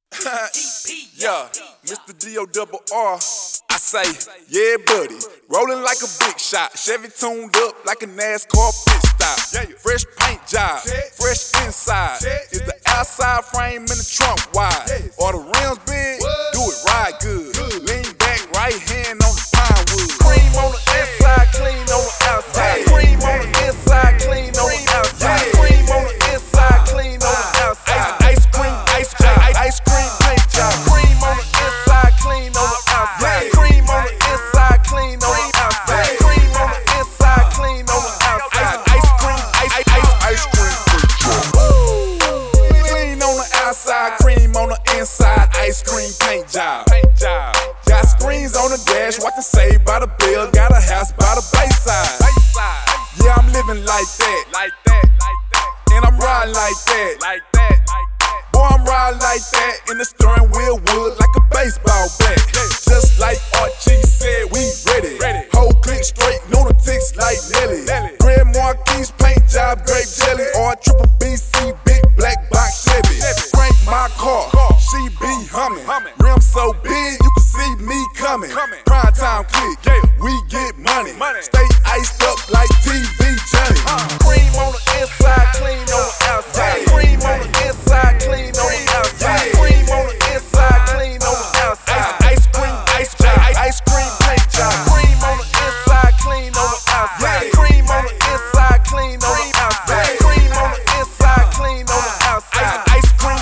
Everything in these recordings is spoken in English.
Yeah, Mr. D-O-double-R. I say, yeah, buddy. Rolling like a big shot. Chevy tuned up like a NASCAR pit stop. Fresh paint job, fresh inside. Is the outside frame in the trunk wide? Or the rims big? Do it right good. Lean back, right hand on the pine wood. Cream on the inside, clean on the outside. Cream on the inside, clean on the outside. Cream on the inside, clean on the outside. Ice cream paint job. Cream on the inside, clean on the outside. Cream on the inside, clean on the outside. Cream on the inside, clean on the outside. Ice cream paint job. Clean on the outside, cream on the inside. Ice cream paint job. Got screens on the dash, watching Saved by the Bell. Got a house by the Bayside. Yeah, I'm living like that. And I'm riding like that. Boy, I'm riding like that, in the steering wheel wood like a baseball bat. Just like Archie said, we ready. Whole click straight, lunatics like Nelly. Grand Marquis paint job, grape jelly, or triple BC big black box Chevy. Crank my car, she be humming. Rim so big, you can see me coming. Prime time click, we get money. Stay iced up like TV Johnny. Cream on the inside, clean on the outside. Cream on the inside, clean on the outside. Cream on the inside, clean on the outside. Ice cream paint job. Cream on the inside, clean on the outside. Cream on the inside, clean on the outside. Cream on the inside, clean on the outside. Ice cream.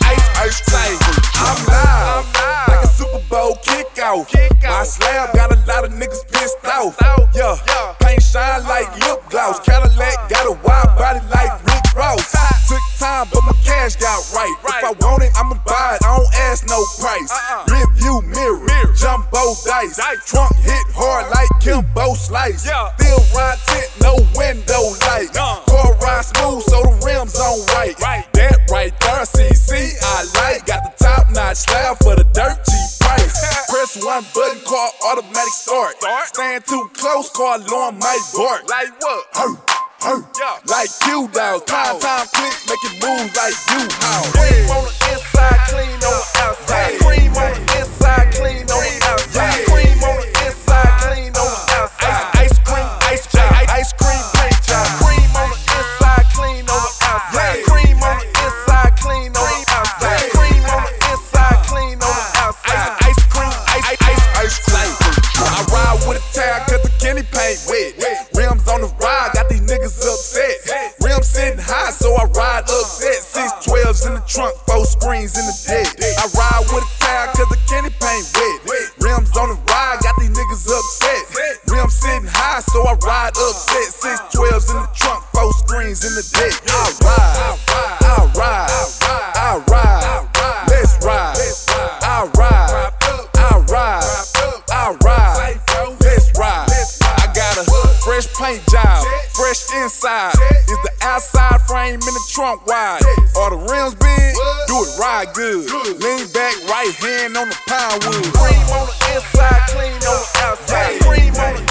I'm live, like a Super Bowl kickoff. My slab got a lot of niggas pissed off. Yeah, paint shine like lip gloss. Cadillac got a wide body like Rick Ross. Took time, but my cash got right. If I want it, I'ma buy it. I don't ask no price. Rear view mirror, jumbo dice. Trunk hit hard like Kimbo Slice. Still ride tent, no window light. Car ride smooth, so the rims on right. That right there, CC, I like. Got the top notch slab for the dirt cheap price. Press one button, car automatic start. Stand too close, car alarm might bark. Like what? Like Q-Dog, time click, make it move like U-Haul. Cream on the inside, clean on the outside. Cream on the inside, clean on the outside. Cream on the inside, clean on the outside. Ice cream paint job. Cream on the inside, clean on the outside. Cream on the inside, clean on the outside. Cream on the inside, clean on the outside. Ice cream. I ride with a tag cause the Kenny paint wet. Rims on the ride, got these niggas upset. Rims sitting high, so I ride upset. 612s in the trunk, 4 screens in the deck. I ride with a tag cause the Kenny paint wet. Rims on the ride, got these niggas upset. Rims sitting high, so I ride upset. 612s in the trunk, 4 screens in the deck. I ride, let's ride. I ride, let's ride. I got a fresh paint job, fresh inside. Is the outside frame in the trunk wide? Are the rims big? Do it right good. Lean back, right hand on the pine wood. Cream on the inside, clean on the outside. Cream on the